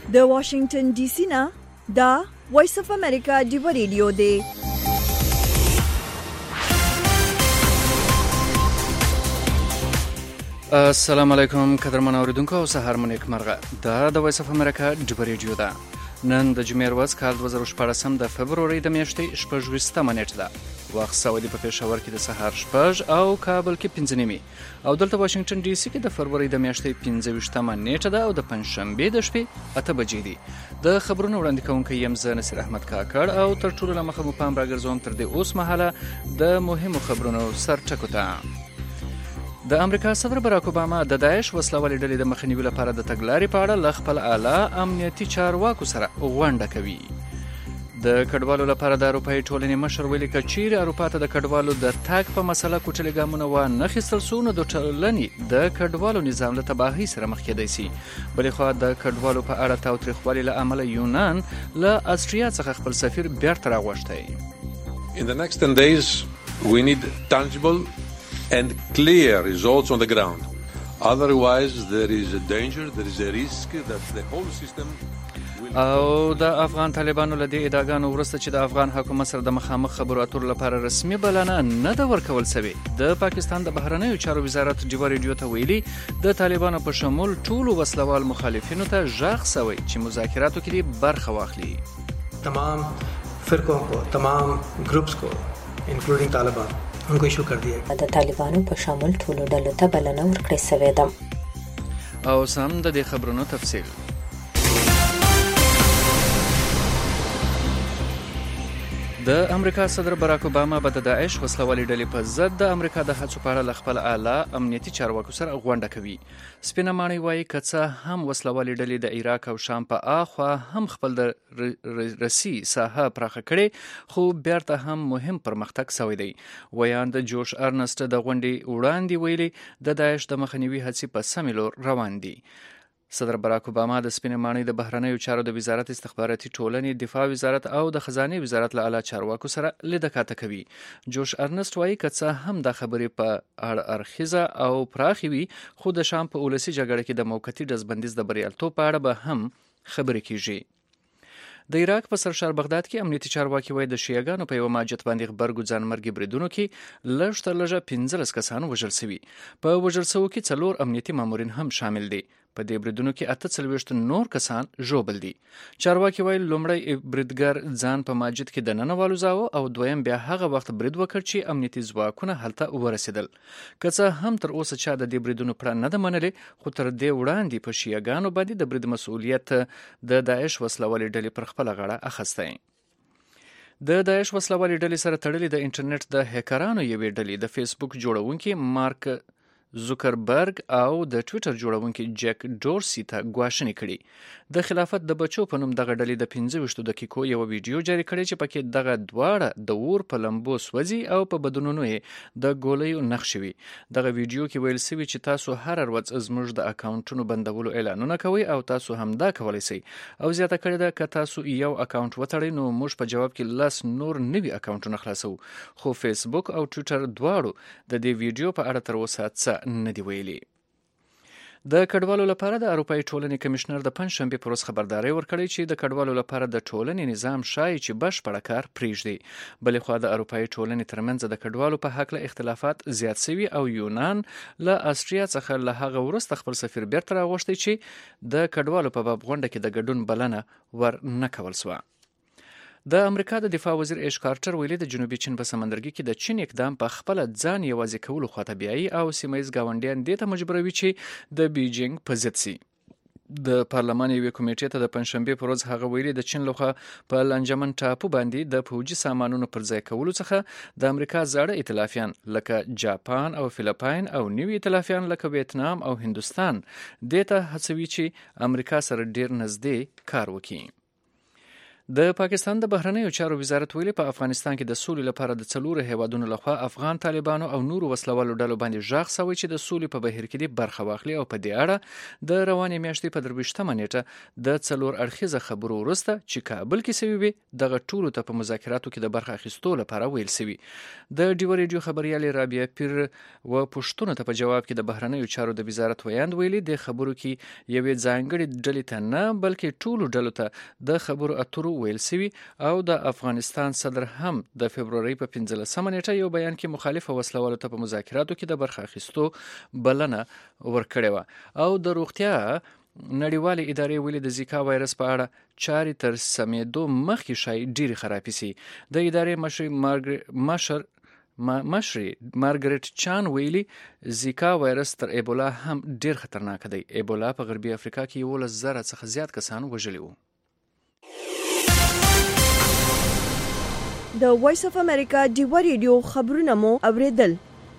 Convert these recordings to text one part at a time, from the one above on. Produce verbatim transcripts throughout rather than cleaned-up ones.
د واشنگټن ډي سي نه دا وایس اف امریکا دی ریډیو دی. السلام علیکم قدرمن اوریدونکو او سهار مو نیک مرغه. دا د وایس اف امریکا دی ریډیو ده. نن د جمعې ورځ کال دوه زره شپږ د فبرورۍ د میاشتې شپږ ویشتمه نیټه ده. وخت سعودي په پېښور کې د سهار شپږ او کابل کې پنځه نیمې او دلته واشنگټن ډي سي کې د فبرورۍ د میاشتې پنځه ویشتمه نیټه ده او د پنځشنبې د شپې اته بجې دي. د خبرونو وړاندې کوونکی یم زه نصیر احمد کاکړ او تر ټولو له مخه مو پام راګرځوم تر دې اوس مهاله د مهمو خبرونو سرټکو ته. د امریکا صدر باراک اوباما د داعش وسلوالې ډلې د مخنیوي لپاره د تګلارې په اړه له خپل اعلی امنیتي چارواکو سره غونډه کوي. د کډوالو لپاره د اروپایي ټولنې مشر ویلي که چیرې اروپا ته د کډوالو د تګ په مسله کوچلي ګامونه وانه اخیستل سو نو د ټولنې د کډوالو نظام له تباهۍ سره مخ کېدی سي. بلې خوا د کډوالو په اړه تاوتریخوالي له امله یونان له استریا څخه خپل سفیر بیرته راغوښتی. In the next ten days we need tangible and clear results on the ground. Otherwise there is a danger, there is a risk that the whole system will... او د افغان طالبانو له دې ادعاګانو وروسته چې د افغان حکومت سره د مخامخ خبرو اترو لپاره رسمي بلنه نه ده ورکول سوې، د پاکستان د بهرنیو چارو وزارت ډیوا ریډیو ته ویلي د طالبانو په شمول ټولو وسلوال مخالفینو ته غږ سوی چې مذاکراتو کې دې برخه واخلي. تمام فرقوں کو، تمام گروپس کو انکلوډینګ طالبان انکو ایشو کر دیا ہے. د طالبانو په شامل ټولو ډلو ته بلنه ورکړې سوې ده. او سم د دې خبرونو تفصیل. د امریکا صدر باراک اوباما به د داعش وسلوالې ډلې په ضد د امریکا د هڅو په اړه له خپل اعلی امنیتي چارواکو سره غونډه کوي. سپینه ماڼۍ وایي که څه هم وسلوالې ډلې د عراق او شام په اخوا هم خپل د رسي ساحه پراخه کړې خو بیرته هم مهم پرمختګ سوی دی. ویاند جوش ارنسټ د غونډې وړاندې ویلي د داعش د مخنیوي هڅې په سمې لور روان دي. صدر باراک اوباما د سپینې ماڼۍ د بهرنیو چارو د وزارت استخباراتي ټولنې، دفاع وزارت او د خزانې وزارت له اعلی چارواکو سره لیده کاته کوي. جوش ارنسټ وایي که څه هم دا خبرې په اړه اړخیزه او پراخې وي خو د شام په ولسي جګړه کې د موقتي ډزبندیز د بریالیتوب په اړه به هم خبرې کیږي. د عراق په سرشار بغداد کې امنیتي چارواکي وایي د شیعاګانو په یوه مسجد باندې غبرګو ځانمرګي بریدونو کې لږ تر لږه پنځلس کسان وژل سوي. په وژل سوو کې څلور امنیتي مامورین هم شامل دي. په دې بریدونو کې اته څلوېښت نور کسان ژوبل دي. چارواکي وایي لومړی بریدګر ځان په مسجد کې دننه والوځاوه او دویم بیا هغه وخت برید وکړ چې امنیتي ځواکونه هلته ورسېدل. که څه هم تر اوسه چا د دې بریدونو پړه نه ده منلې خو تر دې وړاندې په شیعاګانو باندې د برید مسؤلیت د داعش وسلوالې ډلې پر خپله غاړه اخیستی. د داعش وسلوالې ډلې سره تړلې د انټرنیټ د هیکرانو یوې ډلې د فیسبوک جوړونکي مارک زوکربرګ او د ټویټر جوړونکي جک ډورسي ته ګواښنې کړي. د خلافت د بچو په نوم دغه ډلې د پنځه ویشتو دقیقو یوه ویډیو جاري کړې چې پکې دغه دواړه د اور په لمبو سوځي او په بدنونو یې د ګولیو نښې وي. دغه ویډیو کې ویل سوي چې تاسو هره ورځ زموږ د اکاونټونو بندولو اعلانونه کوئ او تاسو همدا کولی سئ. او زیاته کړې ده که تاسو یو اکاونټ وتړئ نو موږ په جواب کې لس نور نوي اکاونټونه خلاصو. خو فیسبوک او ټویټر دواړو د دې ویډیو په اړه تر اوسه څه نه دی ویلي. د کډوالو لپاره د اروپایي ټولنې کمشنر د پنځشنبې پر ورځ خبرداری ورکړی چې د کډوالو لپاره د ټولنې نظام ښایي چې بشپړه کار پرېږدي. بلې خوا د اروپایي ټولنې ترمنځ د کډوالو په هکله اختلافات زیات سوي او یونان له استریا څخه له هغه وروسته خپل سفیر بیرته راغوښتی چې د کډوالو په باب غونډه کې د ګډون بلنه ور نه کول سوه. د امریکا د دفاع وزیر ایش کارټر ویلي د جنوبي چین په سمندرګي کې د چین اقدام په خپله ځان یوازې کولو خواته بیایي او سیمه ییز ګاونډیان دې ته مجبوروي چې د بیجینګ په ضد سي. د پارلمان یوې کمیټې ته د پنځشنبې پر ورځ هغه ویلي د چین لخوا په لانجمن ټاپو باندې د پوځي سامانونو پر ځای کولو څخه د امریکا زاړه ائتلافیان لکه جاپان او فلیپاین او نوي ائتلافیان لکه ویتنام او هندوستان دې ته هڅوي چې امریکا سره ډیر نږدې کار وکړي. د پاکستان د بهرنیو چارو وزارت ویلي په افغانستان کې د سولې لپاره د څلورو هیوادونو لخوا افغان طالبانو او نورو وسلوالو ډلو باندې ژغ سوی چې د سولې په بهیر کې برخه واخلي او په دې اړه د روانې میاشتې په درویشتمه نیټه د څلور اړخیزه خبرو وروسته چې کابل کې سوي وي دغه ټولو ته په مذاکراتو کې د برخه اخیستو لپاره ویل سوي. د ډیو ریډیو خبريالې رابعه پیر و پښتون ته په جواب کې د بهرنیو چارو د وزارت ویاند ویلي د خبرو کې یوې ځانګړې ډلې ته نه بلکې ټولو ډلو ته د خبرو اترو ویل سوي او د افغانستان صدر هم د فبروري په پنځلسمه نیټه یو بیان کې مخالفه وسلوالو ته په مذاکراتو کې د برخه اخیستو بلنه ورکړې وه او د روغتیا نړیوالې ادارې ویلي د زیکا وایرس په اړه چارې تر سمېدو مخکې شای ډېرې خرابې سي. د ادارې مشر مارګر مشر مشري مارګریټ چان ویلي زیکا وایرس تر ایبولا هم ډیر خطرناک دی. ایبولا په غربي افریقا کې یولس زره څخه زیات کسان وژلي وو. د وایس اف امریکا ډیو ریډیو خبرونه مو اوریدل.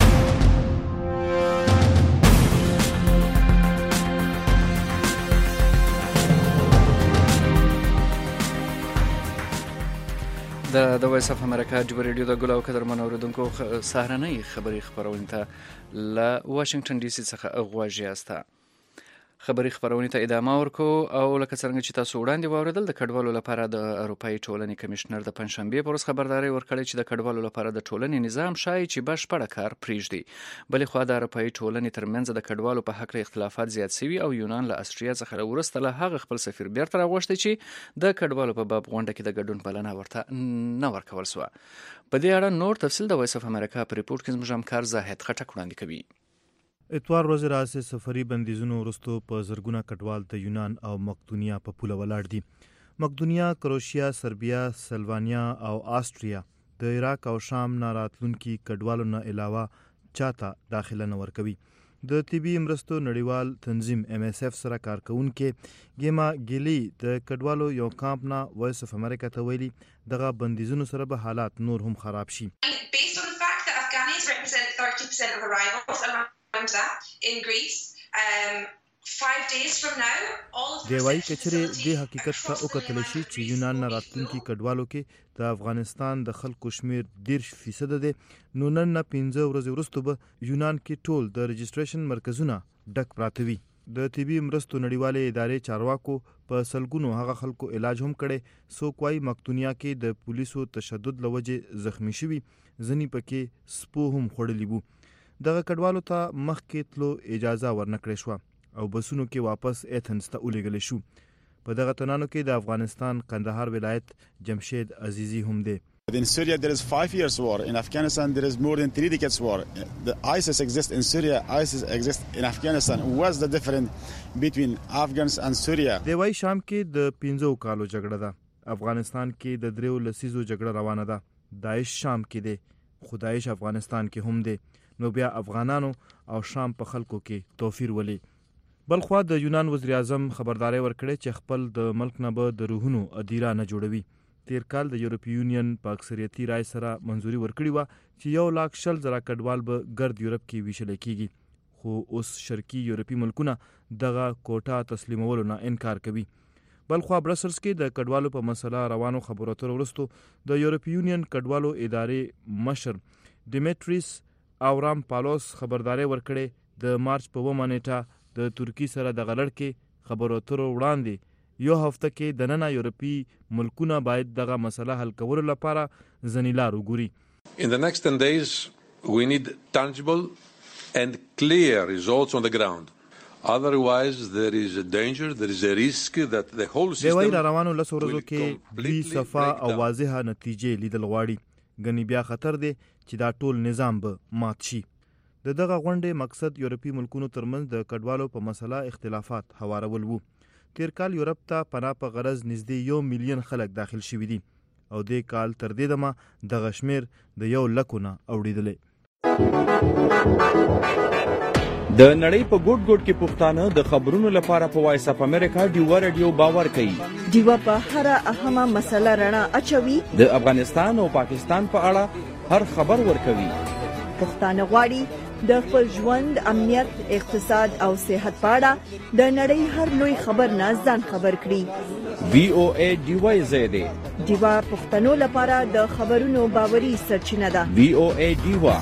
د د وایس اف امریکا ډیو ریډیو د ګل او قدر منوردونکو سهارنۍ خبري خبرونه ته له واشنگټن ډي سي څخه غواړي یاسته. خبري خبرونه ته ادامه ورکو او لکه څنګه چې تاسو وړاندې واوریدل د کډوالو لپاره د اروپאי ټولنې کمشنر د پنځشنبه پر ورځ خبرداري ورکړې چې د کډوالو لپاره د ټولنې نظام شای چې بشپړه کار پریږدي. بلې خو د اروپאי ټولنې ترمنځ د کډوالو په حق اختلافات زیات شوي او یونان له استریا څخه وروسته له هغه خپل سفیر بیرته راغوښتي چې د کډوالو په باب غونډه کې د ګډون بلنه ورته نه ورکول سو. په دې اړه نور تفصیل د وایس اف امریکا په ریپورت کې زموږ همکار زاهد خټک وړاندې کوي. اتوار ورځ راځي سفري بندیزونو وروسته په زرګونه کډوال د یونان او مقدونیا په پوله ولاړ دي. مقدونیا، کروشیا، سربیا، سلوانیا او آسټریا د عراق او شام نه راتلونکي کډوالو نه علاوه چاته داخله نه ورکوي. د طبي مرستو نړیوال تنظیم ایم اس اف سره کارکونکې ګیما ګیلی د کډوالو یو کامپ نه وایس اف امریکا ته ویلي دغه بندیزونو سره به حالات نور هم خراب شي. دی وايي کچره د حقیقت ته وکتل شي چې یونان نه راتلونکي کډوالو کې د افغانستان د خلکو شمیر ډیر فیصد دی نو نن نه پنځه ورځې وروسته به یونان کې ټول د رجسټریشن مرکزونه ډک پراته وي. د طبي مرستو نړیوالې ادارې چارواکو په سلګونو هغه خلکو علاج هم کړي. څوک وايي مقدونیا کې د پولیسو تشدد لوجه زخمی شوي، ځنی پکې سپو هم خړلې وو. دغه کډوالو ته مخکې تلو اجازه ورنکړې شو او بسونو کې واپس ایتھنز ته ولېږل شو. په دغه تنانو کې د افغانستان قندهار ولایت جمشید عزیزی هم دی. In Syria there is five years war. In Afghanistan there is more than three decades war. The ISIS exists in Syria, ISIS exists in Afghanistan. What's the difference between Afghans and Syria? دی وايي شام کې د پنځو کالو جګړه ده. افغانستان کې د دریو لسیزو جګړه روانه ده. داعش شام کې دی، خدایش افغانستان کې هم دی. نو بیا افغانانو او شام په خلکو کې توفیر ولي. بلخوا د یونان وزیر اعظم خبرداري ورکړي چې خپل د ملک نه به د روحونو ادیره نه جوړوي. تیر کال د یورپی یونین په اکثریتي رای سره منځوري ورکړي و چې یو لاک شل زره کډوال به ګرد یورپ کې ویشل کیږي. خو اوس شرقي یورپی ملکونه دغه کوټه تسلیمولو نه انکار کوي. بلخوا برسلز کې د کډوالو په مسله روانو خبرو اترو وروسته د یورپی یونین کډوالو ادارې مشر ډیمیټریس اورام پالوس خبرداري ورکړي د مارچ په اوومه نیټه د ترکی سره د غلړ کې خبرو اترو وړاندې یو هفته کې د نن یورپی ملکونه باید دغه مسله حل کولو لپاره ځنې لار وګوري. In the next ten days we need tangible and clear results on the ground. Otherwise there is a danger, there is a risk that the whole system. دی وايي روانو لس ورځو کې بي صفا او واضحه نتیجې لیدل غواړي. ګنې بیا خطر دی چې دا ټول نظام به مات شي. د دغه غونډې مقصد یورپی ملکونو ترمنځ د کډوالو په مسله اختلافات هوارول وو. تیر کال یورپ ته پناه په غرض نږدې یو میلیون خلک داخل شوي دي او دې کال تر دې دمه دغه شمیر د یو لکو نه اوړېدلی. د نړۍ په ګوټ ګوټ کې پښتانه د خبرونو لپاره په وایس اف امریکا ډیو ریډیو باور کوي. ډیو په هر اهمه مسله رڼا اچوي. د افغانستان او پاکستان په اړه هر خبر ورکوي. پښتانه غواړي د خپل ژوند، امنیت، اقتصاد او صحت په اړه د نړۍ هر لوی خبر نه ځان خبر کړي. وی او ای ډیوای زیاده دیوا پښتنو لپاره د خبرونو باوري سرچینه ده. وی او ای ډیوا.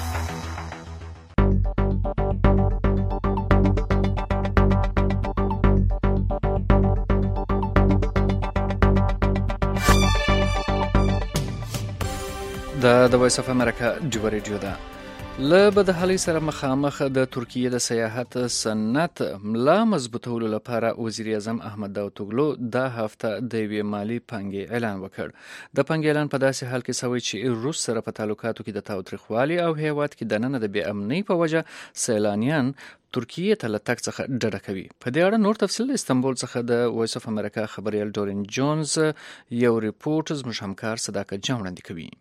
دا د وایس اف امریکا ډیوا ریډیو ده. له بدحالۍ سره مخامخ د ترکیې د سیاحت صنعت ملا مضبوطولو لپاره وزیر اعظم احمد داوطوغلو دا هفته د یوې مالي پانګې اعلان وکړ. د پانګې اعلان په داسې حال کې شوی چې روس سره په تعلقاتو کې د تاوتریخوالي او هیواد کې دننه د بې امنۍ په وجه سیلانیان ترکیې ته له تګ څخه ډډه کوي. په دې اړه نور تفصیل استنبول څخه د وایس اف امریکا خبریال ډورین جونز یو ریپورت زموږ همکار صداقت جان وړاندې کوي.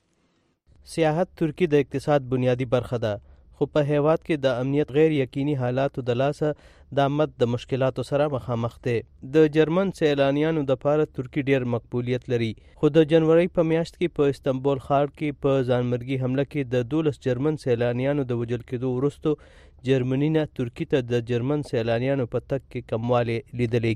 سیاحت ترکی د اقتصاد بنیادی برخه ده، خو په هیواد کې د امنیت غیر یقیني حالاتو د لاسه د امت د مشکلاتو سره مخامخ دی. د جرمن سیلانیانو د پاره ترکی ډیر مقبولیت لري، خو د جنوري په میاشت کې په استنبول ښار کې په ځانمرګي حمله کې د دولس جرمن سیلانیانو د وژل کېدو وروسته جرمني نه ترکی ته د جرمن سیلانیانو په تګ کې کموالی لیدل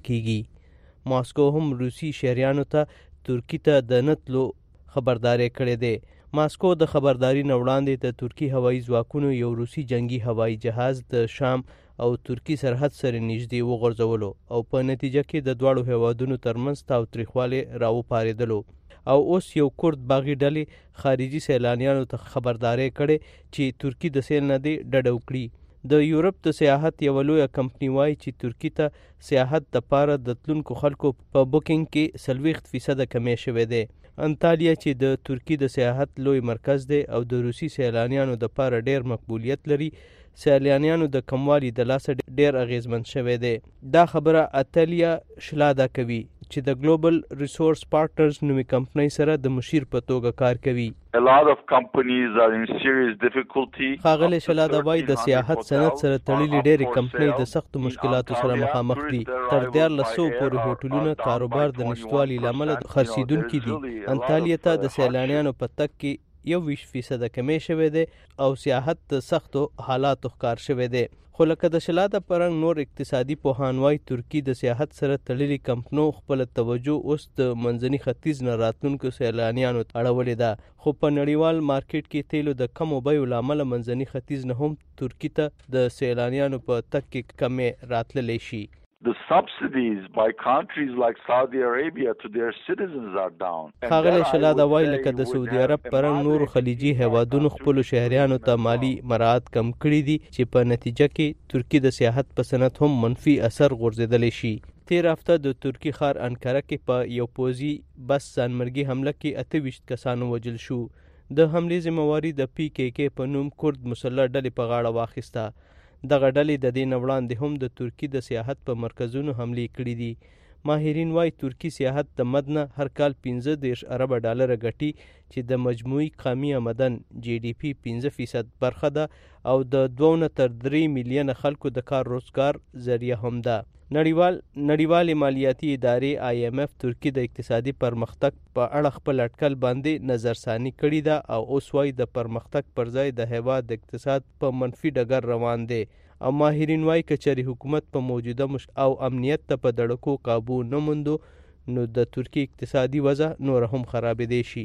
کېږي. ماسکو هم روسي شهریانو ته ترکی ته د نه تلو خبرداری کړې ده. ماسکو د خبرداري نه وړاندې د ترکی هوایي ځواکونو یو روسي جنگي هوایي جهاز د شام او ترکی سرحد سره نږدې وغورځولو او په نتیجه کې د دواړو هیوادونو ترمنځ تاوتریخوالی راوپارېدلو او اوس یو کورد باغي ډلې خارجي سیلانیانو ته خبرداری کړې چې ترکی د سیل نه دی ډډه وکړي. د یورپ د سیاحت یو لویه کمپنی وایي چې ترکی ته سیاحت د پاره د تلونکو خلکو په بوکینګ کې څلوېښت فیصده کمی شوی دی. انطالیا چې د ترکی د سیاحت لوی مرکز دی او د روسي سیلانیانو د پاره ډیر مقبولیت لري، سیلانیانو د کموالي د لاسه ډیر اغیزمن شوی دی. دا خبره اتلیا شلادا کوي چې د ګلوبل ریسورس پارټنرز نومي کمپنۍ سره د مشیر په توګه کار کوي. A lot of companies are in serious difficulty. خاغلی شلادا وایي د سیاحت صنعت سره تړلې ډېرې کمپنۍ د سختو مشکلاتو سره مخامخ دي. تر دیارلس سوو پورې هوټلونه کاروبار د نشتوالي له امله خرڅېدونکي دي. انطالیا ته د سیلانیانو په تګ کې یو ویشت فیصده کمی شوی دی او سیاحت د سختو حالاتو ښکار شوی دی. خو لکه د شلاده پرنګ نور اقتصادي پوهان وایي ترکی د سیاحت سره تړلي کمپنو خپله توجه اوس د منځني ختیځ نه راتلونکو سیلانیانو اړولې ده. خو په نړیوال مارکیټ کې تیلو د کمو بیو له امله منځني ختیځ نه هم ترکی ته د سیلانیانو په تګ کې کمې راتللی شي. The subsidies by countries like Saudi Arabia to their citizens are down. خاغلی شلادا وایي لکه د سعودي عرب پرنګ نور خلیجي هیوادونو خپلو شهریانو ته مالی مراعات کم کړي دي چې په نتیجه کې ترکی د سیاحت په صنعت هم منفي اثر غورځېدلی شي. تیر هفته د ترکی ښار انکره کې په یو پوځي بس ځانمرګي حمله کې اته ویشت کسانو وژل شو. د حملې ذمهواري د پی کې کې په نوم کورد مسلح ډلې په غاړه واخیسته. دغه ډلې د دې نه وړاندې هم د ترکی د سیاحت په مرکزونو حملې کړي دي. ماهرین وایي ترکی سیاحت د مد نه هر کال پنځه دېرش اربه ډالره ګټي چې د مجموعي قومي آمدن جی ډي پي پنځه فیصد برخه ده او د دوه نه تر درې میلیونه خلکو د کار روزګار ذریعه هم ده. نړیوال نړیوالې مالیاتي ادارې آی ایم اف ترکی د اقتصادي پرمختګ په اړه خپل اټکل باندې نظرثاني کړې ده او اوس وایي د پرمختګ پر ځای د هیواد د اقتصاد په منفي ډګر روان دی. او ماهرین وایي که چېرې حکومت په موجوده مش او امنیت ته په دړکو قابو نه موندو نو د ترکی اقتصادي وضع نور هم خرابېدی شي.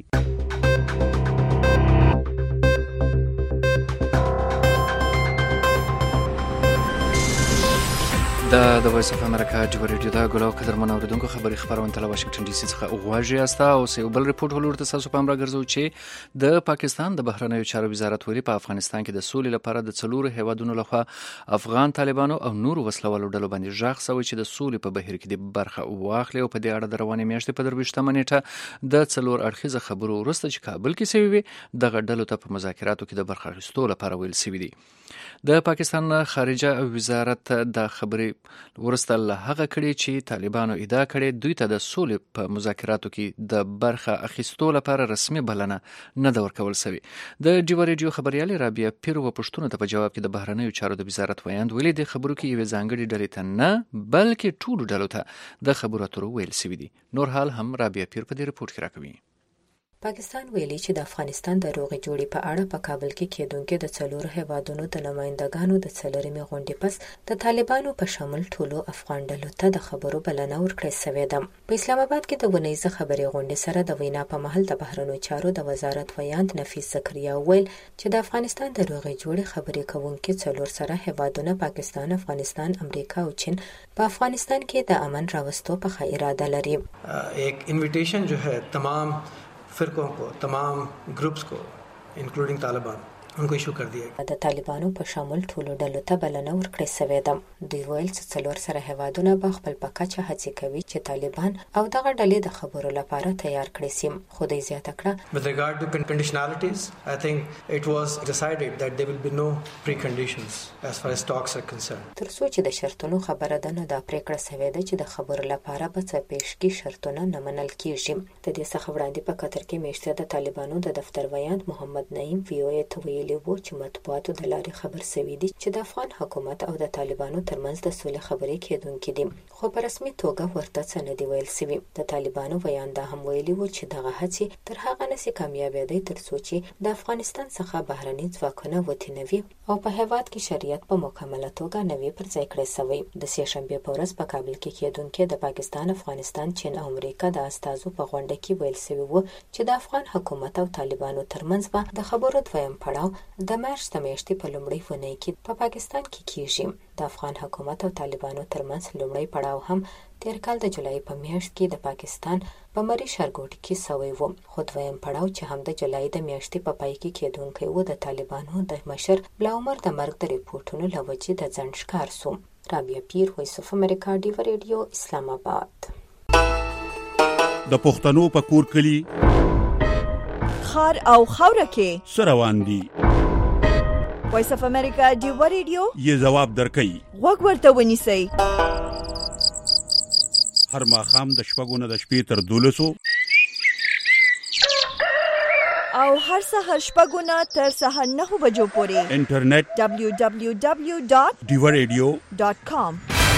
دا د وایس اف امریکا ډیوا ریډیو دا ګلو قدرمن اوریدونکو خبري خبرونه له واشنگټن ډي سي څخه غواړي استا او یو بل ریپورت ولور ته تاسو پام راګرځو چې د پاکستان د بهرنیو چارو وزارت ویلي په افغانستان کې د سولې لپاره د څلورو هیوادونو لخوا افغان طالبانو او نورو وسلوالو ډلو باندې ژغ شوی چې د سولې په بهیر کې د برخه واخلي او په دې اړه د روانې میاشتې په درویشتمه نیټه د څلور اړخیزه خبرو وروسته چې کابل کې شوی وي دغه ډلو ته په مذاکراتو کې د برخه اخیستو لپاره ویل شوی دی. د پاکستان خارجه وزارت د خبرې ورسته له هغه کړي چې طالبانو ادعا کړي دوی ته د سولې په مذاکراتو کې د برخه اخیستو لپاره رسمي بلنه نه ده ورکول شوې. د ډیوا ریډیو خبريال رابعه پیر و پښتون ته په جواب کې د بهرنیو چارو د وزارت ویاند ویلي د خبرو کې یو ځانګړي ډلې ته نه بلکې ټولو ډلو ته د خبرو اترو ویل شوی دي. نور حال هم رابعه پیر په دې ریپورت کې راکوي. پاکستان ویلي چې د افغانستان د روغې جوړې په اړه په کابل کې کېدونکو د څلورو هیوادونو د نمائندګانو د څلورمې غونډې پس د طالبانو په شامل ټولو افغان ډلو ته د خبرو بلنه ورکړې شوې ده. په اسلام آباد کې د ونیزه خبري غونډې سره د وینا په محل د بهرنیو چارو د وزارت ویاند نفیس زکریا ویل چې د افغانستان د روغې جوړې خبرې کوونکي څلور سره هیوادونه پاکستان، افغانستان، امریکا او چین په افغانستان کې د امن راوستو په ښه اراده لري. एक इनविटेशन जो है तमाम फिरकों को, तमाम ग्रुप्स को, इंक्लूडिंग तालिबान, उनको इशू कर दिया. د طالبانو په شامل ټولو ډلو ته بلنه ورکړې شوې ده. دوی ویل چې څلور سره هیوادونه به خپل په کچه هڅې کوي چې طالبان او دغه ډلې د خبرو لپاره تیار کړي شي. خو دوی زیاته کړه With regard to conditionalities, I think it was decided that there will be no preconditions as far as talks are concerned. تر څو چې د شرطونو خبره ده نو دا پریکړه شوې ده چې د خبرو لپاره به څه پیشکي شرطونه نه منل کیږي. د دې څخه وړاندې په قطر کې میاشته د طالبانو د دفتر ویاند محمد نعیم وی او ای ته ویلي وو چې مطبوعاتو د لارې خبر شوی دي چې د افغان حکومت او د طالبانو ترمنځ د سولې خبرې کېدونکې دي، خو په رسمي توګه ورته څه نه دي ویل شوي. د طالبانو ویاند هم ویلي وو چې دغه هڅې تر هغه نسي کامیابېدی تر څو چې د افغانستان څخه بهرني ځواکونه وتې نه وي او په هېواد کې شریعت په مکمله توګه نه وي پر ځای کړی شوی. د سې شنبې په ورځ په کابل کې کېدونکې د پاکستان، افغانستان، چین او امریکا د استازو په غونډه کې ویل شوي وو چې د افغان حکومت او طالبانو ترمنځ به د خبرو دویم پړاو د مارچ د میاشتې په لومړۍ اونۍ کې په پاکستان کې کیږي. د افغان حکومت او طالبانو ترمنځ لومړی پړاو هم تیر کال د جولای په میاشت کې د پاکستان په مری ښارګوټي کې شوی و، خو دویم پړاو چې هم د جولای د میاشتې په پای کې کېدونکی و د طالبانو د مشر بلا عمر د مرګ د ریپورټونو له وجې د ځنډ ښکار سو. رابعه پیر، وایس اف امریکا، ډیو ریډیو، اسلام آباد. د پښتنو په کور کلی خار او خاوره کې سروان دي. وایس اف امریکا ډیو ریډیو یې جواب درکړي. وګ ورته ونیسئ. هر ماښام د شپږو نه د شپې تر دولسو او هر سهار شپږو نه تر سهار نهو بجو پورې انټرنیټ دبلیو دبلیو دبلیو ډاټ ډیو ریډیو ډاټ کام.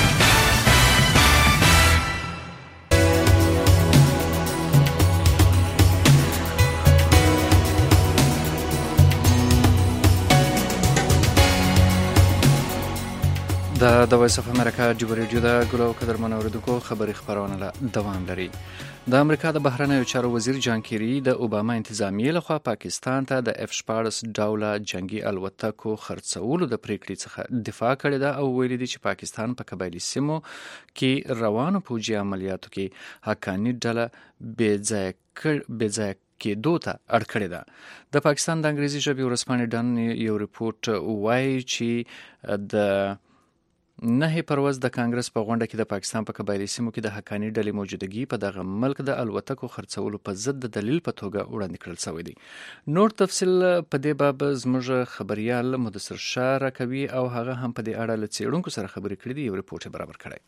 د د وایس اف امریکا ډیو ریډیو د ګلو قدرمن اوریدونکو خبري خبرونه له دوام لري. د امریکا د بهرنیو چارو وزیر جان کیری د اوباما انتظامیې لخوا پاکستان ته د اف شپاړس ډوله جنگي الوتکو خرڅولو د پریکړې څخه دفاع کړې ده او ویلي دي چې پاکستان په قبایلي سیمو کې روانو پوځي عملیاتو کې حقاني ډله بې ځایه کېدو ته اړ کړې ده. د پاکستان د انګریزي ژبې ورځپاڼې ډن یو ریپورټ وایي چې د نه پرواز د کانګرس په غونډه کې د پاکستان په قبایلي سیمو کې د حقاني ډلې موجودګي په دغه ملک د الوتکو خرڅولو په ضد د دلیل په توګه وړاندې کړل شوی دی. نور تفصیل په دې باب زموږ خبريال مدثر شاه راکوي او هغه هم په دې اړه له څېړونکو سره خبرې کړې دي. یو ریپورټ برابر کړی.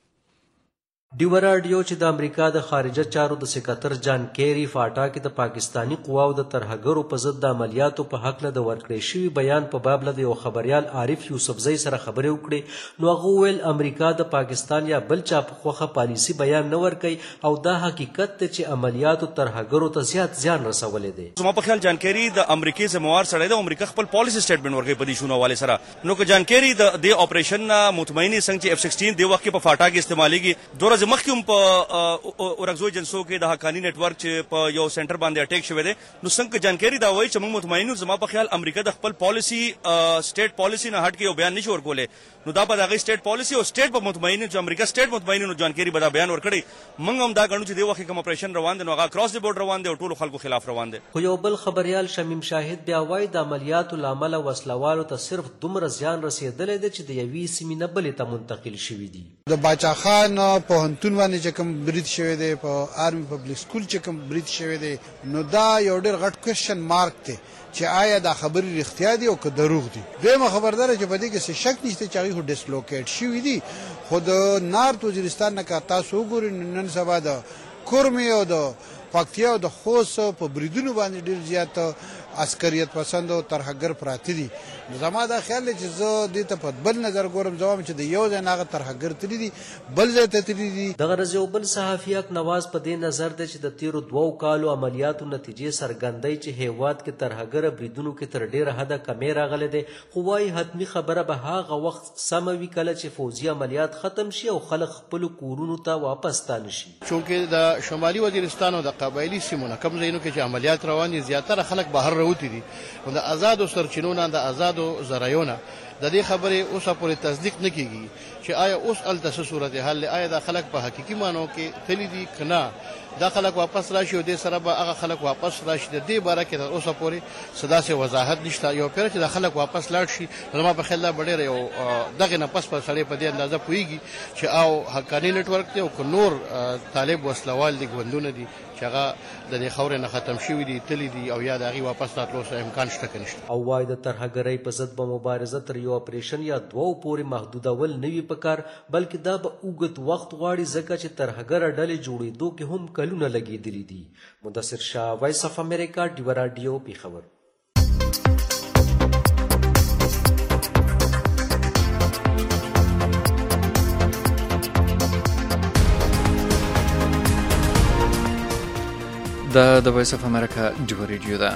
ډیو راډیو چې د امریکا د خارجه چارو د سکرټر جان کیری فاټا کې د پاکستانی قواو د ترهګرو په ضد د عملیاتو په حق له د ورکړې شوی بیان په باب له یو خبريال عارف یوسفزئی سره خبرې وکړې. نو هغه ویل امریکا د پاکستان یا بل چا په خوخه پالیسی بیان نه ورکړي او دا حقیقت ته چې عملیاتو ترهګرو ته زیات زیان رسولې دي. زما په خیال جان کیری د امریکای زموار سره د امریکا خپل پالیسی سټیټمنټ ورکړي په دې شونه والے سره. نو که جان کیری د د اپریشن مطمئنی څنګه چې اف سیکسټین د وخت په فاټا کې استعمالېږي دوه ورځې مخکې په اورګزو ایجنسو کې د حقانی نت ورک چې په یو سنټر باندې اٹیک شوی دی. نو څنګه جانکاری دا وایي چې موږ مطمئنو زما په خیال امریکا د خپل پالیسی سټیټ پالیسی نه هټ کې یو بیان نشي ورکولې. نو دا په دغه سټیټ پالیسی او سټیټ په مطمئنو چې امریکا سټیټ مطمئنو نو جانکاری به دا بیان ورکړي. موږ هم دا غواړو چې د وخت کوم اپریشن روان دي نو هغه کراس دی بورډ روان دي او ټول خلکو خلاف روان دي. خو یو بل خبريال شمیم شاهد بیا وایي د عملیاتو لامل وسلوالو ته صرف دومره زیان رسیدلې ده چې د یوې سیمې نه بلې ته منتقل شوي دي. د باچا خان په هنتون باندې چې کوم برید شوی دی په آرمی پبلک سکول چې کوم برید شوی دی نو دا یو ډېر غټ کوېشن مارک دی چې آیا دا خبرې رښتیا دي او که دروغ دي. دویمه خبرداره چې په دې کې څه شک نشته چې هغوی خو ډسلوکیټ شوي دي. خو د نارت وزیرستان نه که تاسو وګورئ نن سبا د کورمې او د پکتیا او د خوست په بریدونو باندې ډېر زیات عسکریت پسند او ترهګر پراته دي. زما دا خیال دی چې زه دې ته په بل نظر ګورم زوام چې د یو ځای نه هغه ترهګر تللي دي بل ځای ته تللي دي. دغه ورځ یو بل صحافي حق نواز په دې نظر دی چې د تیرو دوو کالو عملیاتو نتیجې څرګندوي چې هیواد کې ترهګره بریدونو کې تر ډېره حده کمې راغلی دی، خو وایي حتمي خبره به هغه وخت سمه وي کله چې فوزي عملیات ختم شي او خلک خپلو کورونو ته واپس ستانه شي. چونکې د شمالي وزیرستان او د قبایلي سیمو نه کوم ځایونو کې چې عملیات روان دي زیاتره خلک بهر راوتي دي او د آزادو سرچینو نه د آزادو ذرایعو نه د دې خبرې اوسه پورې تصدیق نه کیږي چې آیا اوس هلته څه صورتحال دی، آیا دا خلک په حقیقي معنو کې تللي دي که نه، دا خلک واپس راشي او دې سره به هغه خلک واپس راشي. د دې باره کې تر اوسه پورې څه داسې وضاحت نشته. یو پېره چې دا خلک واپس لاړ شي زما په خیال دا به ډېره یو دغې نه پس به سړی په دې اندازه پوهېږي چې او حقاني نیټورک دی او که نور طالب وسلوال دي ګوندونه دي چې هغه د دې خاورې نه ختم شوي دي تللي دي او یا د هغې واپس راتلو سره امکان شته که نشته. او وایي د ترهګرۍ په ضد به مبارزه تر یو اپریشن یا دوو پورې محدودول نه وي پکار، بلکې دا به اوږد وخت غواړي ځکه چې ترهګره ډلې جوړېدو کې هم کلونه لګېدلي دي. مدثر شاه، وایس اف امریکا، ډیوه راډیو، پېښور. دا د وایس اف امریکا ډیوه راډیو ده.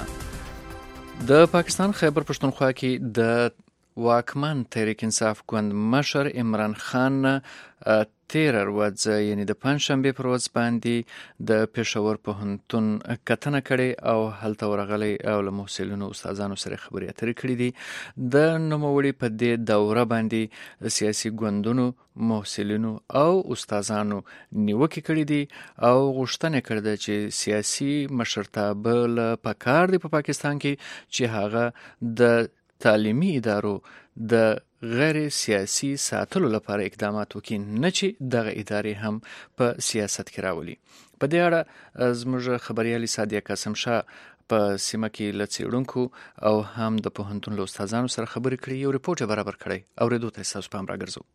د پاکستان خیبر پښتونخوا کې د واکمن تحریک انصاف ګوند مشر عمران خان تیره ورځ یعنی د پنجشنبې پر ورځ باندې د پېښور پوهنتون کتنه کړې او هلته ورغلی او له محصلینو استادانو سره خبرې اترې کړې دي. د نوموړي په دې دوره باندې سیاسي ګوندونو، محصلینو او استادانو نیوکې کړې دي او غوښتنه کړې ده چې سیاسي مشرتابه له پکار دی په پا پاکستان کې چې هغه د تعلیمي ادارو د غیر سیاسي ساتلو لپاره اقدامات وکړي، نه چې دغه ادارې هم په سیاست کې راولي. په دې اړه زموږ خبریالي سادیه قاسم شاه په سیمه کې له څېړونکو او هم د پوهنتون له استادانو سره خبرې کړي، یو رپورټ یې برابر کړی، اورېدو ته ستاسو پام راګرځو.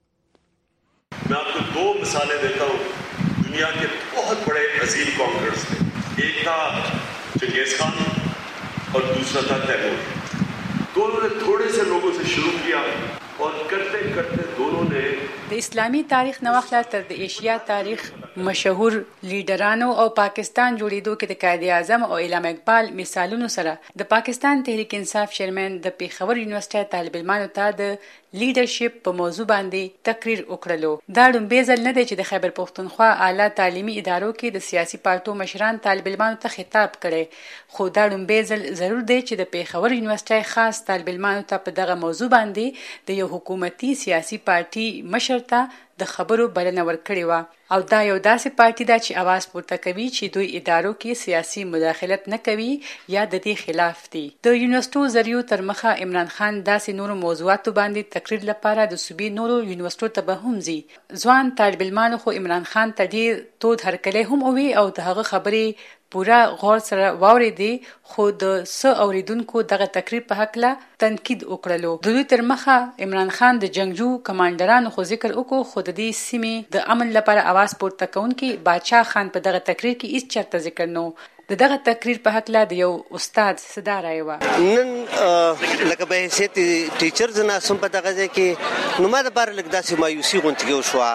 मैं आपको दो मिसालें देता हूँ दुनिया के बहुत बड़े अजीम कॉन्करर्स थे. एक था चंगेज खान और दूसरा था तैमूर. दोनों ने थोड़े से लोगों से शुरू किया और करते करते दोनों ने د اسلامي تاریخ نه واخله تر د ایشیا تاریخ مشهور لیډرانو او پاکستان جوړېدو کې د قائد اعظم او علامه اقبال مثالونو سره د پاکستان تحریک انصاف چیرمن د پیښور یونیورسيټي طالب علمانو ته د لیډرشپ په موضوع باندې تقریر وکړلو. دا ډومبې ځل نه دی چې د خیبر پښتونخوا اعلی تعلیمي ادارو کې د سیاسي پارټو مشران طالب علمانو ته خطاب کړي، خو دا ډومبې ځل ضرور دی چې د پیښور یونیورسيټي خاص طالب علمانو ته په دغه موضوع باندې د یو حکومتي سیاسي پارټي مشر ته د خبرو بلنه ورکړې وه او دا یو داسې پارټي ده چې اواز پورته کوي چې دوی ادارو کې سیاسي مداخلت نه کوي یا د دې خلاف دي. د یونیورسيټو ذریعو تر مخه عمران خان داسې نورو موضوعاتو باندې تقریر لپاره د صوبې نورو یونیورسيټو ته به هم ځي. ځوان طالب علمانو خو عمران خان ته ډېر تود هرکلی هم ووي او د هغه خبرې پورا غور سره واورېدې، خو د څه اوریدونکو دغه تقریر په هکله تنقید وکړلو. د دوی تر مخه عمران خان د جنگجو کمانډرانو خو ذکر وکړو، خو د دې سیمې د امن لپاره اواز پورته کوونکي باچا خان په دغه تقریر کې هیڅ چرته ذکر نه و. د دغه تقریر په هکله د یو استاد صدا رایوه. نن لکه به حیثیت ټیچرز ناسم په دغه ځای کې نو ما دپاره لږ داسې مایوسي غوندې وشوه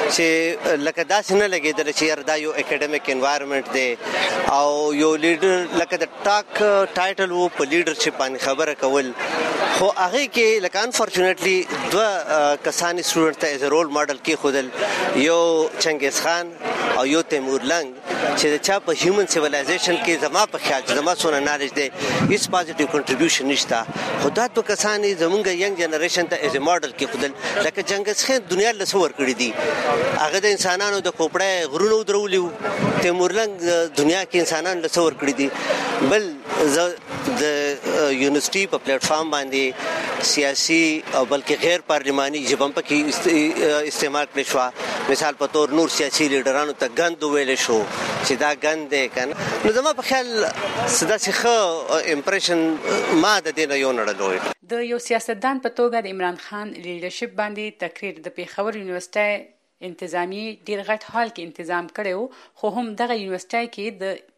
چې لکه داسې نه لګېدله چې یاره دا یو اکیډمیک انوایرمنټ دی او یو لیډر لکه د ټاک ټایټل و په لیډرشپ باندې خبره کول، خو هغې کې لکه انفارچونیټلی دوه کسانې سټوډنټ ته ایز ا رول ماډل کېښودل، یو چنګیز خان او یو تیمور لنګ چې د چا په هیومن سیویلایزیشن کې زما په خیال چې زما څونه نالج دی هیڅ پازیټیو کنټریبیوشن نشته، خو دا دوه کسان یې زمونږ ینګ جنریشن ته ایز ا ماډل کېښودل. لکه چنګیز خان دنیا له څه ورکړي دي، هغه د انسانانو د کوپړی غرونه ودرولي وو، تیمور لنګ دنیا کې انسانان له څه ورکړي دي. بل زه د یونیورسيټي په پلیټ فارم باندې سیاسي او بلکې غیر پارلماني ژبه هم پکې استعمال کړی شوه. مثال په طور نور سیاسي لیډرانو ته ګند وویلی شو چې دا ګند دی که نه، نو زما په خیال داسې ښه امپریشن ما د دې نه یو نړلوی. د یو سیاستدان په توګه د عمران خان لیډرشپ باندې تقریر د پیښور یونیورسيټي انتظامی ډیر غټ حال کې انتظام کړو، خو هم دغه یونیورسيټي کې د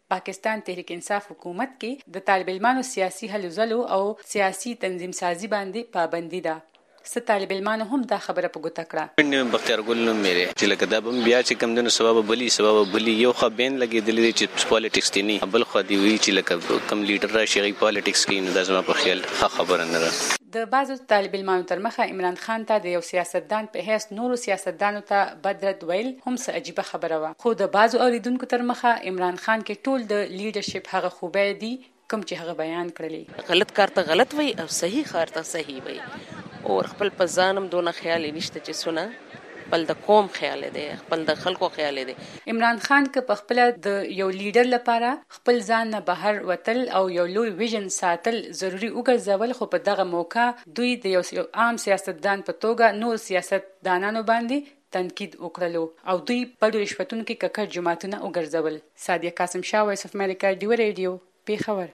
پاکستان تحریک انصاف حکومت کې د طالب علمانو سیاسي هلو ځلو او سیاسي تنظیم سازي باندې پابندي ده. ست طالب علمانو هم دا خبره په ګوته کړه. بختیار ګل نوم مې چې لکه دا به بیا چې کم دنو سبب بلی سبب بلی یو خو بین لګېدلې چې پالیټکس دی نه بل خو دی وی چې لکه کم لیډر راشي غي پالیټکس کې نو دا زما په خیال ښه خبره نه ده. د بعضو طالب علمانو تر مخه عمران خان ته د یو سیاستدان په حیث نورو سیاستدانو ته بدرد ویل هم څه عجیبه خبره وه، خو د بعضو اوریدونکو تر مخه عمران خان کې ټول د لیډرشپ هغه خوبۍ دي کوم چې هغه بیان کړلې. غلط کار ته غلط وي او صحیح کار ته صحیح وي او خپل په ځانم دونه خیال نشته چې سونه خپل د قوم خیال دی خپل د خلکو خیال دی. عمران خان که په خپل د یو لیډر لپاره خپل ځان نه بهر وتل او یو لوی ویژن ساتل ضروری وګرځول، خو په دغه موقع دوی د یو عام سیاستدان په توګه نور سیاستدانانو باندې تنقید وکړلو او دوی په رشوتونو کې ککړ جماعتونه وګرځول. سادیه قاسم شاه، وایس اف امریکا، ډیو ریډیو، پیښور.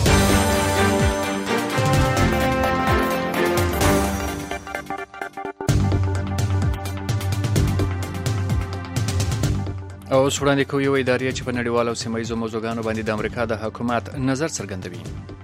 او اوس وړاندې کوو یو ادارې چې په نړیوالو او سیمه ییزو موضوعګانو باندې د امریکا د حکومت نظر څرګندوي.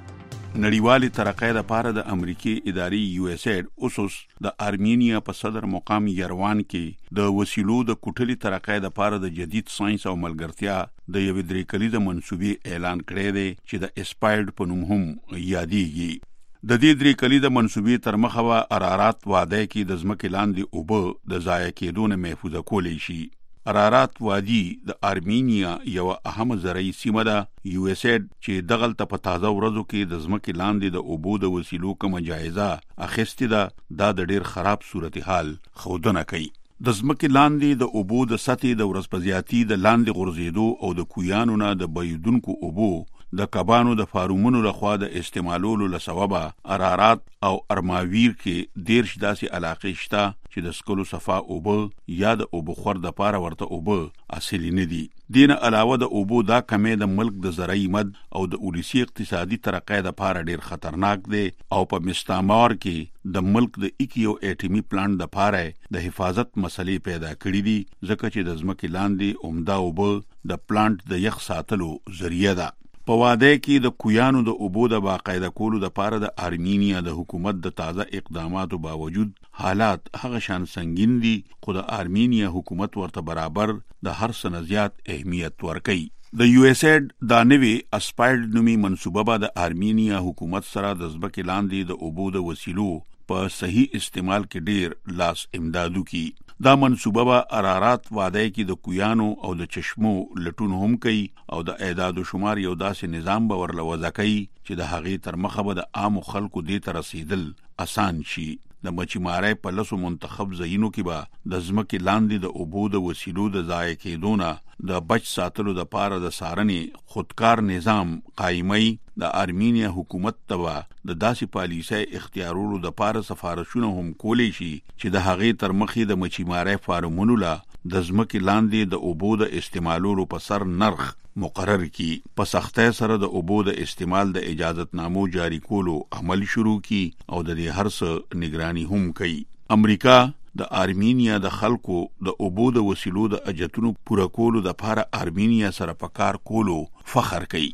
نړیوالې ترقۍ لپاره د امریکای ادارې یو اس ایډ اوسوس د ارمینیا په صدر مقام یروان کې د وسیلو د کوټلي ترقۍ لپاره د جدید ساينس او ملګرتیا د یو درې کلیزه منسوبې اعلان کړی دی چې د اسپایرډ په نوم هم یادېږي. د دې درې کلیزه منسوبې تر مخه و ارارات وعده کې د ځمکې لاندې اوبه د ضایع کېدو نه محفوظ کولی شي. ارارات وادي د ارمینیا یو اهم زرعي سیمه ده. یو اس ایډ چې دغلته په تازه ورځو کې د ځمکې لاندې د اوبو د وسیلو کومه جایزه اخیستې ده دا د ډیر خراب صورتحال ښودنه کوي. د ځمکې لاندې د اوبو د سطحې د ورځپزیاتي د لاندې غورځېدو او د کویانو نه د بهیدونکو اوبو د کبانو د فارومونو لخوا د استعمالولو له سببه ارارات او ارماویر کې دیرش داسې علاقې شته چې د سکلو صفا اوبه یا د اوبو خور د پاره ورته اوبه اصلي نه دي. دین علاوه د اوبو دا کمې د ملک د زرعي مد او د اولسي اقتصادي ترقۍ د پاره ډیر خطرناک دی او په مستعمار کې د ملک د اکیو اټیمي پلانټ د پاره د حفاظت مسلې پیدا کړې دي ځکه چې د ځمکې لاندې عمده اوبه د پلانټ د یخ ساتلو ذریعہ ده. په واده کې د کویانو د اوبو د باقاعده کولو د پاره د ارمینیا د حکومت د تازه اقداماتو باوجود حالات هغه شان سنگین دي، خو د ارمینیا حکومت ورته برابر د هر څه نه زیات اهمیت ورکوي. د یو اس ایډ دا نوی اسپایرډ نومي منصوبه به د ارمینیا حکومت سره د ځمکې لاندې د اوبو د وسیلو په صحیح استعمال کې ډیر لاس امدادو کی. دا منصوبه به ارارات واده کې د کویانو او د چشمو لټون هم کوي او د اعداد و شمار یو داسې نظام به ورله وضع کوي چې د هغې تر مخه به د عامو خلکو دې ته رسیدل اسان شي. د مچیمارۍ په لسو منتخب ځایونو کې به د ځمکې لاندې د اوبو د وسیلو د ضایع کېدو نه د بچ ساتلو د پاره د څارنې خودکار نظام قایمي. د ارمینیا حکومت ته به د داسې پالیسۍ اختیارولو د پاره سفارشونه هم کولی شي چې د هغې تر مخې د مچیمارۍ فارمونو له د ځمکې لاندې د اوبو د استعمالولو په سر نرخ مقرر کی. په سختۍ سره د اوبو د استعمال د اجازتنامو جاری کولو عمل شروع کی او د دې هر څه نگرانی هم کوي. امریکا د ارمینیا د خلکو د اوبو د وسیلو د اجتونو پوره کولو د پاره ارمینیا سره په کار کولو فخر کوي.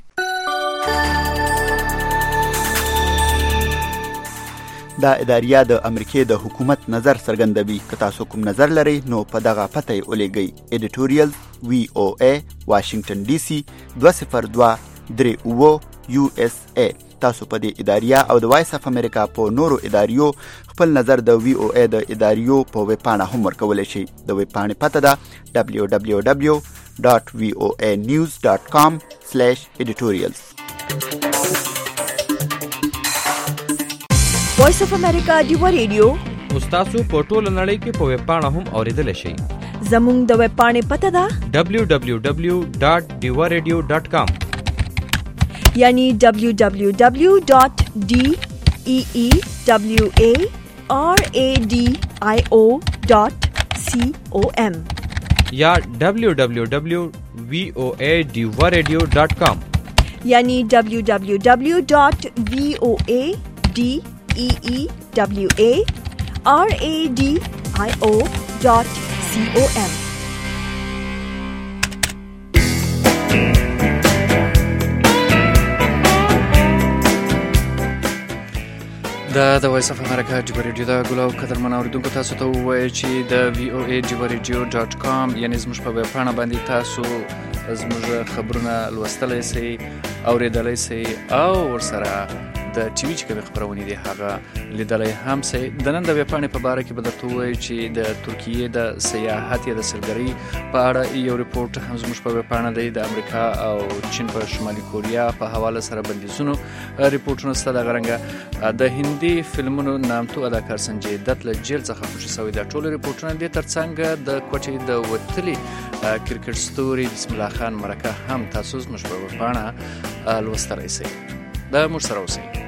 دا اداریه د امریکای د حکومت نظر څرګندوي. که تاسو کوم نظر لرئ نو په دغه پته یې ولېږئ. ایډیټوریال وی او ای واشنگټن ډي سي دوه صفر دوه درې اووه یو اس ای. تاسو په دې اداریه او د وایس اف امریکا په نورو اداریو خپل نظر د وی او ای د اداریو په ویب پاڼه هم ورکولی شئ. د ویب پاڼې پته ده دبلیو دبلیو دبلیو ډاټ وی او ای نیوز ډاټ کام سلیش ایډیټوریالز. وایس اف امریکا ډیو ریډیو اوس تاسو په ټوله نړۍ کې په ویب پاڼه هم اوریدلی شئ. زموږ د ویب پاڼې پته ده دبلیو دبلیو دبلیو ډاټ ډیو ریډیو ډاټ کام یعنی دبلیو دبلیو دبلیو ډاټ ډی ای ای ډبلیو ای آر ای ډی آی او ډاټ سی او ایم یا دبلیو دبلیو دبلیو وی او ای ډیو ریډیو ډاټ کام یعنی دبلیو دبلیو دبلیو ډاټ وی او ای ډی ای ای ډبلیو ای آر ای ډی آی او ډاټ سی او ایم. دا د وایس اف امریکا ډیو ریډیو دا ګلو قدرمن اوریدونکو تاسو ته وایي چې د وی او ای ډیو ریډیو ډاټ کام یعنی زموږ په ویب پاڼه باندې تاسو زموږ خبرونه لوستلای شئ اوریدلای شئ او ورسره د ټي وي چې کومې خبرونه دي هغه لیدلای هم شئ. د نن د ویب پاڼې په باره کې به درته ووایو چې د ترکیې د سیاحت یا د سیلګرۍ په اړه یو ریپورټ هم زموږ په ویب پاڼه دی. د امریکا او چین په شمالي کوریا په حواله سره بندیزونو ریپورټونه شته. دغه رنګه د هندي فلمونو نامتو اداکار سنجي دت له جیل څخه خوشي شوی. دا ټول ریپورټونه دي ترڅنګ د کوټې د وتلي کرکټ ستوري بسم الله خان مرکه هم تاسو زموږ په ویب پاڼه لوستلای شئ. دا موږ سره اوسئ.